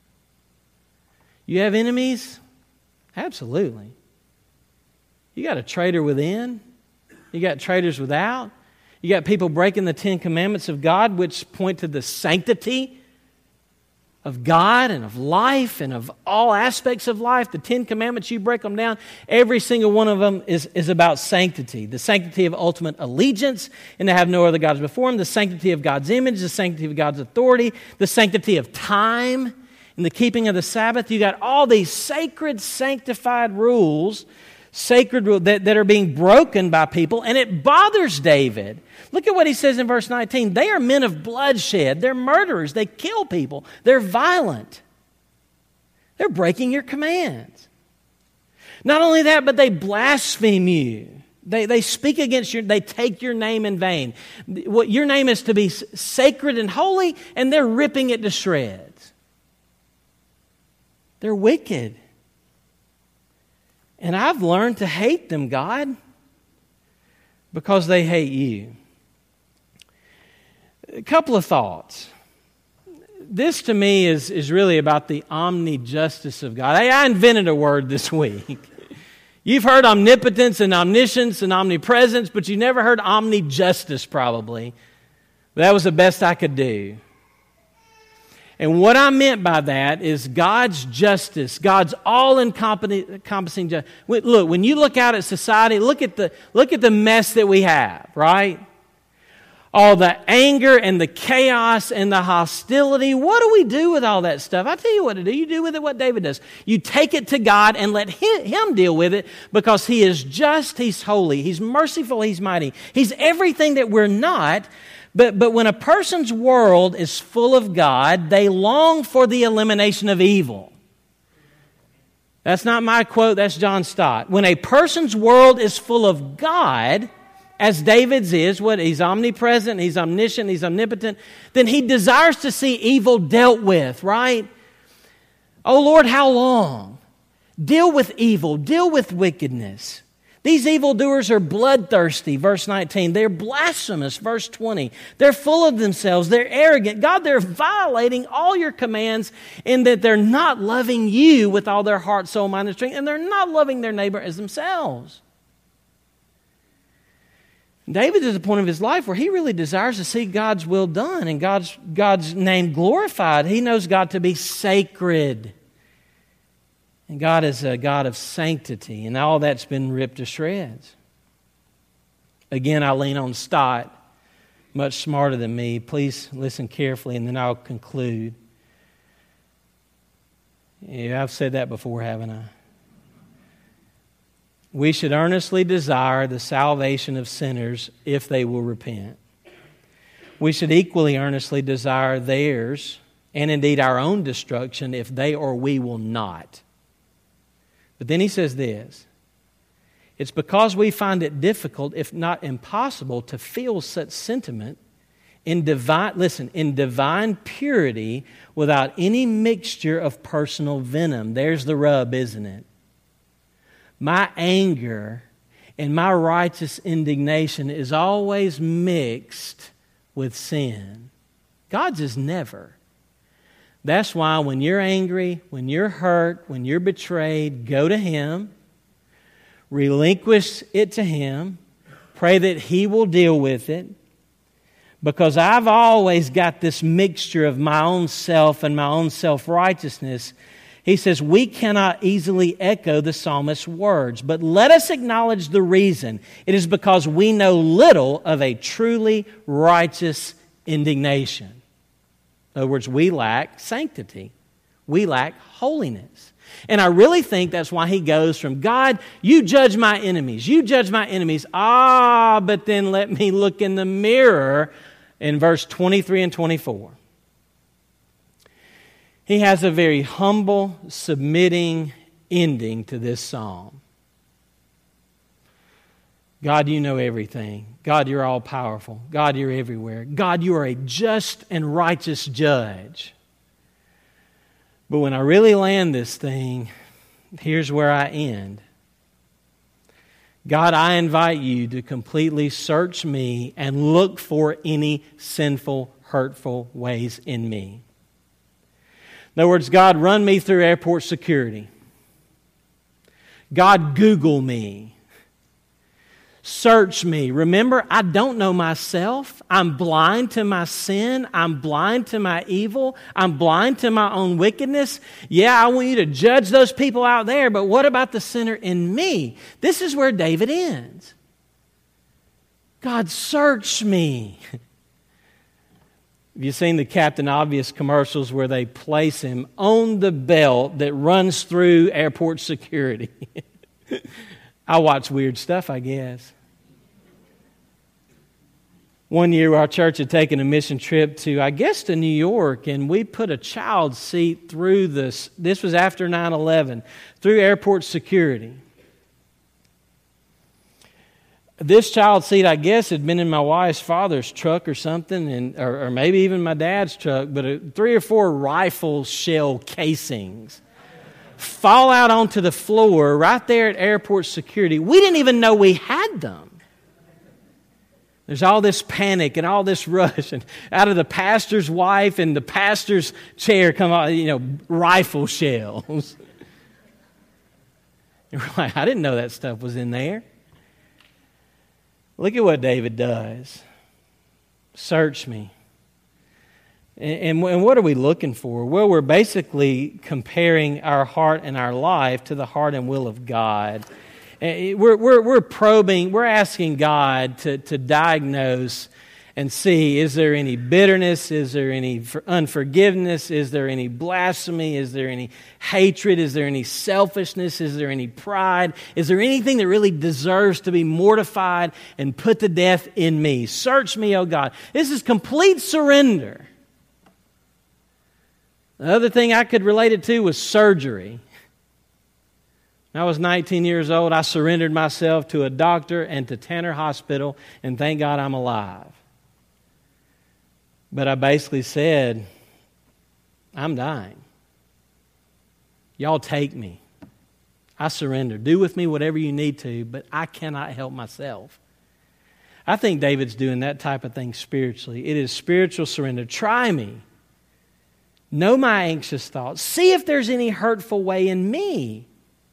You have enemies? Absolutely. You got a traitor within. You got traitors without. You got people breaking the 10 Commandments of God, which point to the sanctity of God and of life and of all aspects of life. The 10 Commandments, you break them down, every single one of them is about sanctity. The sanctity of ultimate allegiance and to have no other gods before Him. The sanctity of God's image, the sanctity of God's authority, the sanctity of time and the keeping of the Sabbath. You got all these sacred, sanctified rules, that are being broken by people, and it bothers David. Look at what he says in verse 19. They are men of bloodshed. They're murderers. They kill people. They're violent. They're breaking your commands. Not only that, but they blaspheme you. They speak against you. They take your name in vain. What your name is to be sacred and holy, and they're ripping it to shreds. They're wicked. And I've learned to hate them, God, because they hate you. A couple of thoughts. This to me is really about the omni-justice of God. I invented a word this week. You've heard omnipotence and omniscience and omnipresence, but you never heard omni-justice probably. That was the best I could do. And what I meant by that is God's justice, God's all-encompassing justice. Look, when you look out at society, look at the mess that we have, right? All the anger and the chaos and the hostility. What do we do with all that stuff? I tell you what to do. You do with it what David does. You take it to God and let Him deal with it, because He is just, He's holy, He's merciful, He's mighty. He's everything that we're not. But when a person's world is full of God, they long for the elimination of evil. That's not my quote, that's John Stott. When a person's world is full of God, as David's is, he's omnipresent, he's omniscient, he's omnipotent, then he desires to see evil dealt with, right? Oh Lord, how long? Deal with evil, deal with wickedness. These evildoers are bloodthirsty, verse 19. They're blasphemous, verse 20. They're full of themselves. They're arrogant. God, they're violating all your commands in that they're not loving you with all their heart, soul, mind, and strength, and they're not loving their neighbor as themselves. David is at the point of his life where he really desires to see God's will done and God's name glorified. He knows God to be sacred. And God is a God of sanctity, and all that's been ripped to shreds. Again, I lean on Stott, much smarter than me. Please listen carefully, and then I'll conclude. Yeah, I've said that before, haven't I? We should earnestly desire the salvation of sinners if they will repent. We should equally earnestly desire theirs, and indeed our own destruction, if they or we will not. But then he says this: it's because we find it difficult, if not impossible, to feel such sentiment in divine purity without any mixture of personal venom. There's the rub, isn't it? My anger and my righteous indignation is always mixed with sin. God's is never. That's why when you're angry, when you're hurt, when you're betrayed, go to Him, relinquish it to Him, pray that He will deal with it. Because I've always got this mixture of my own self and my own self-righteousness. He says we cannot easily echo the psalmist's words, but let us acknowledge the reason. It is because we know little of a truly righteous indignation. In other words, we lack sanctity. We lack holiness. And I really think that's why he goes from, God, you judge my enemies. You judge my enemies. But then let me look in the mirror in verse 23 and 24. He has a very humble, submitting ending to this psalm. God, you know everything. God, you're all powerful. God, you're everywhere. God, you are a just and righteous judge. But when I really land this thing, here's where I end. God, I invite you to completely search me and look for any sinful, hurtful ways in me. In other words, God, run me through airport security. God, Google me. Search me. Remember, I don't know myself. I'm blind to my sin. I'm blind to my evil. I'm blind to my own wickedness. Yeah, I want you to judge those people out there, but what about the sinner in me? This is where David ends. God, search me. Have you seen the Captain Obvious commercials where they place him on the belt that runs through airport security? I watch weird stuff, I guess. One year, our church had taken a mission trip to New York, and we put a child seat through this was after 9/11, through airport security. This child seat, I guess, had been in my wife's father's truck or something, or maybe even my dad's truck, but 3 or 4 rifle shell casings fall out onto the floor right there at airport security. We didn't even know we had them. There's all this panic and all this rush, and out of the pastor's wife and the pastor's chair come out, rifle shells. And we're like, I didn't know that stuff was in there. Look at what David does. Search me. And what are we looking for? Well, we're basically comparing our heart and our life to the heart and will of God. We're probing, we're asking God to diagnose and see, is there any bitterness? Is there any unforgiveness? Is there any blasphemy? Is there any hatred? Is there any selfishness? Is there any pride? Is there anything that really deserves to be mortified and put to death in me? Search me, O God. This is complete surrender. The other thing I could relate it to was surgery. When I was 19 years old, I surrendered myself to a doctor and to Tanner Hospital, and thank God I'm alive. But I basically said, I'm dying. Y'all take me. I surrender. Do with me whatever you need to, but I cannot help myself. I think David's doing that type of thing spiritually. It is spiritual surrender. Try me. Know my anxious thoughts. See if there's any hurtful way in me.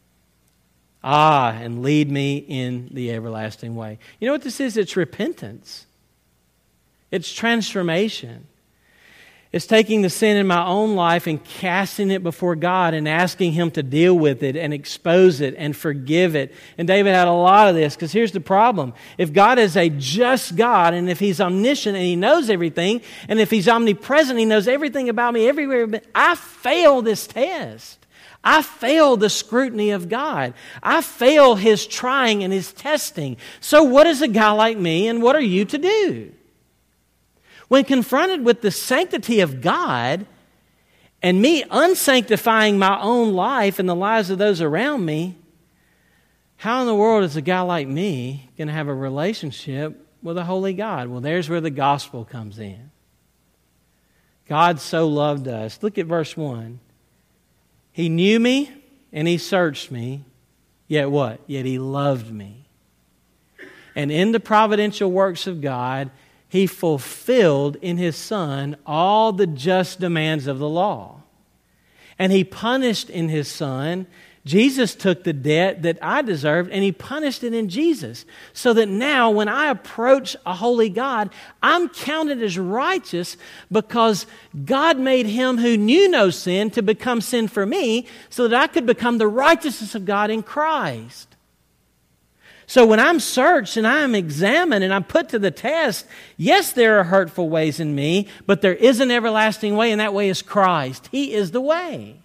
And lead me in the everlasting way. You know what this is? It's repentance. It's transformation. It's taking the sin in my own life and casting it before God and asking Him to deal with it and expose it and forgive it. And David had a lot of this, because here's the problem. If God is a just God, and if He's omniscient and He knows everything, and if He's omnipresent, He knows everything about me everywhere, but I fail this test. I fail the scrutiny of God. I fail His trying and His testing. So what is a guy like me, and what are you to do? When confronted with the sanctity of God and me unsanctifying my own life and the lives of those around me, how in the world is a guy like me going to have a relationship with a holy God? Well, there's where the gospel comes in. God so loved us. Look at verse 1. He knew me and He searched me, yet what? Yet He loved me. And in the providential works of God, He fulfilled in His Son all the just demands of the law. And He punished in His Son. Jesus took the debt that I deserved, and He punished it in Jesus. So that now when I approach a holy God, I'm counted as righteous because God made Him who knew no sin to become sin for me so that I could become the righteousness of God in Christ. So when I'm searched and I'm examined and I'm put to the test, yes, there are hurtful ways in me, but there is an everlasting way, and that way is Christ. He is the way.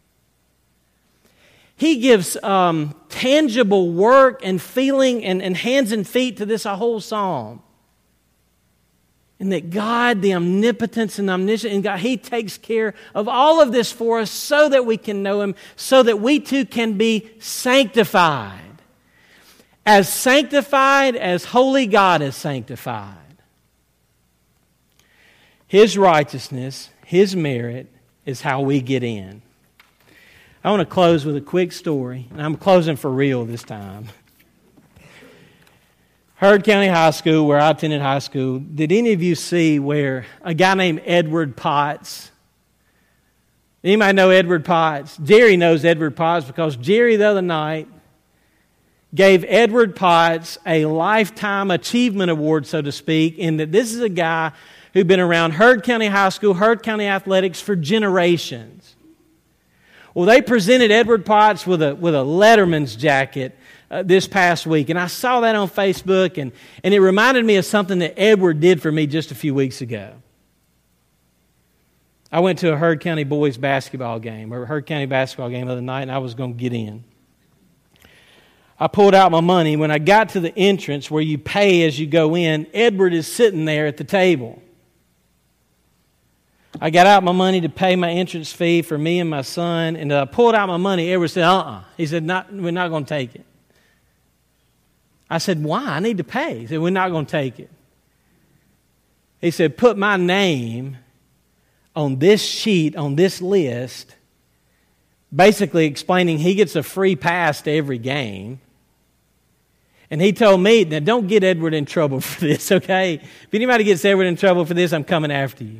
He gives tangible work and feeling and hands and feet to this whole psalm. And that God, the omnipotence and omniscience, and God, He takes care of all of this for us so that we can know Him, so that we too can be sanctified. As sanctified as holy God is sanctified. His righteousness, His merit is how we get in. I want to close with a quick story, and I'm closing for real this time. Heard County High School, where I attended high school, did any of you see where a guy named Edward Potts? Anybody know Edward Potts? Jerry knows Edward Potts because Jerry the other night gave Edward Potts a lifetime achievement award, so to speak, in that this is a guy who'd been around Heard County High School, Heard County Athletics for generations. Well, they presented Edward Potts with a Letterman's jacket this past week, and I saw that on Facebook, and it reminded me of something that Edward did for me just a few weeks ago. I went to a Heard County boys basketball game, or Heard County basketball game the other night, and I was going to get in. I pulled out my money. When I got to the entrance where you pay as you go in, Edward is sitting there at the table. I got out my money to pay my entrance fee for me and my son, and I pulled out my money. Edward said, He said, we're not going to take it. I said, why? I need to pay. He said, we're not going to take it. He said, put my name on this sheet, on this list, basically explaining he gets a free pass to every game. And he told me, now don't get Edward in trouble for this, okay? If anybody gets Edward in trouble for this, I'm coming after you.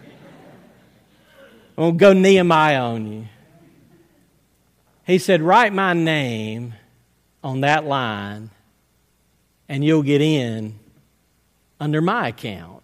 I'm going to go Nehemiah on you. He said, write my name on that line and you'll get in under my account.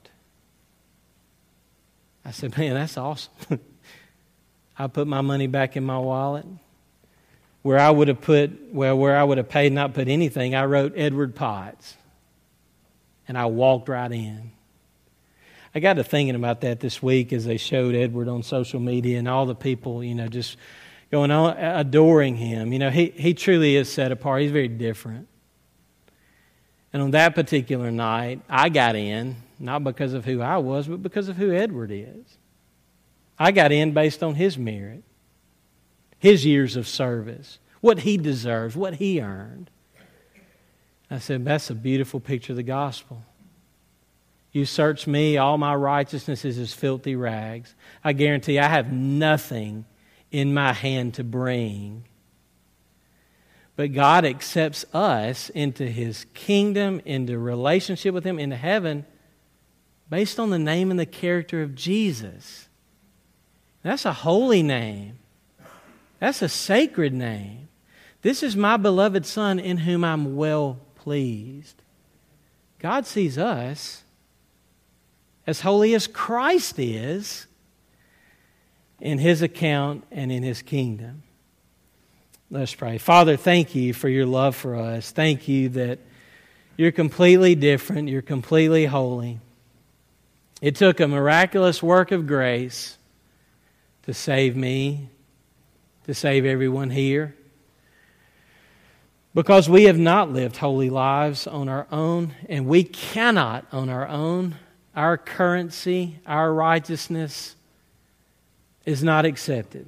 I said, man, that's awesome. I put my money back in my wallet. Where I would have paid not put anything, I wrote Edward Potts. And I walked right in. I got to thinking about that this week as they showed Edward on social media and all the people, just going on, adoring him. He truly is set apart. He's very different. And on that particular night, I got in, not because of who I was, but because of who Edward is. I got in based on his merit, his years of service, what he deserves, what he earned. I said, that's a beautiful picture of the gospel. You search me, all my righteousness is as filthy rags. I guarantee I have nothing in my hand to bring. But God accepts us into His kingdom, into relationship with Him, into heaven, based on the name and the character of Jesus. That's a holy name. That's a sacred name. This is my beloved Son in whom I'm well pleased. God sees us as holy as Christ is in His account and in His kingdom. Let's pray. Father, thank You for Your love for us. Thank You that You're completely different. You're completely holy. It took a miraculous work of grace to save me, to save everyone here. Because we have not lived holy lives on our own, and we cannot on our own. Our currency, our righteousness is not accepted.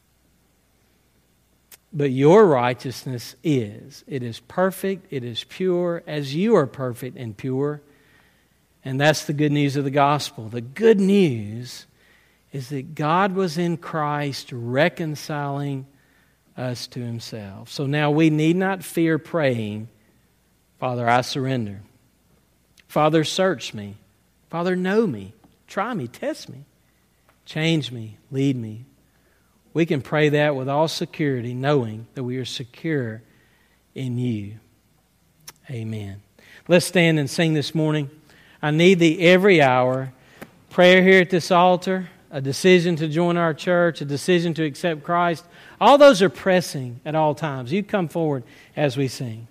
But Your righteousness is. It is perfect, it is pure, as You are perfect and pure. And that's the good news of the gospel. The good news is that God was in Christ reconciling us to Himself. So now we need not fear praying, Father, I surrender. Father, search me. Father, know me. Try me. Test me. Change me. Lead me. We can pray that with all security, knowing that we are secure in You. Amen. Let's stand and sing this morning. I need Thee every hour. Prayer here at this altar, a decision to join our church, a decision to accept Christ. All those are pressing at all times. You come forward as we sing.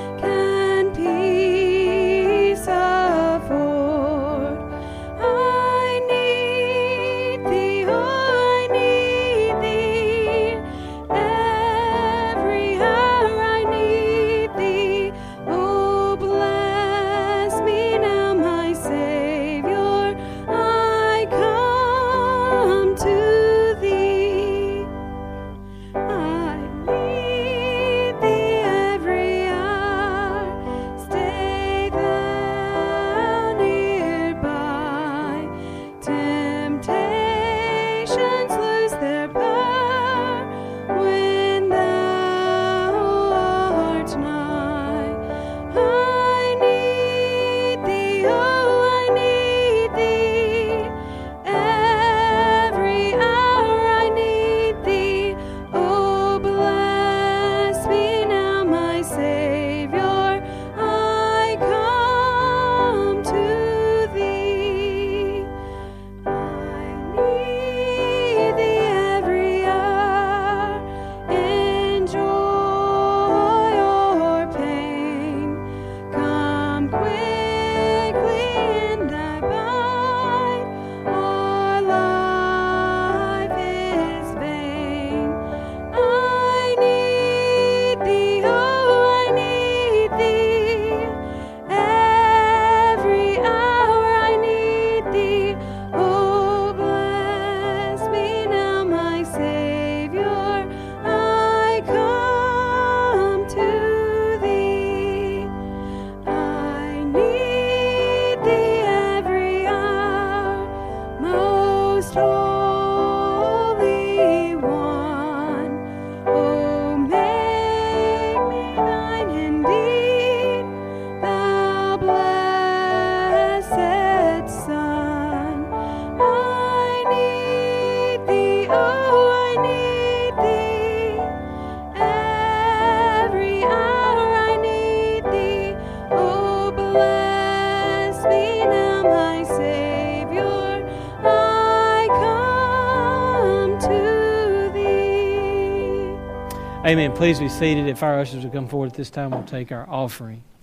Can peace afford? Amen. Please be seated. If our ushers will come forward at this time, we'll take our offering.